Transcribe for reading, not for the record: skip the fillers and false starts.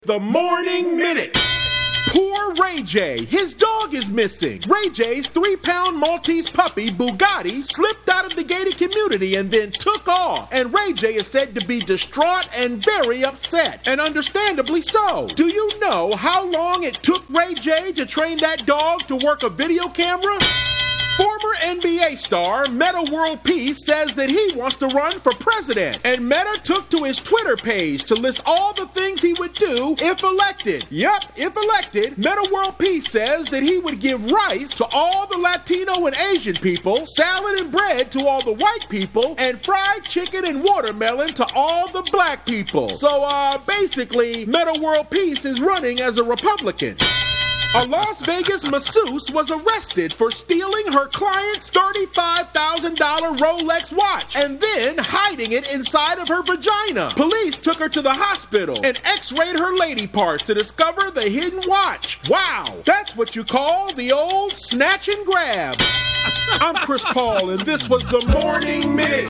The Morning Minute. Poor Ray J. His dog is missing. Ray J's 3-pound Maltese puppy, Bugatti, slipped out of the gated community and then took off. And Ray J is said to be distraught and very upset. And understandably so. Do you know how long it took Ray J to train that dog to work a video camera? Former NBA star Metta World Peace says that he wants to run for president, and Metta took to his Twitter page to list all the things he would do if elected. Yep, if elected, Metta World Peace says that he would give rice to all the Latino and Asian people, salad and bread to all the white people, and fried chicken and watermelon to all the black people. So, basically, Metta World Peace is running as a Republican. A Las Vegas masseuse was arrested for stealing her client's $35,000 Rolex watch and then hiding it inside of her vagina. Police took her to the hospital and x-rayed her lady parts to discover the hidden watch. Wow, that's what you call the old snatch and grab. I'm Chris Paul, and this was The Morning Minute.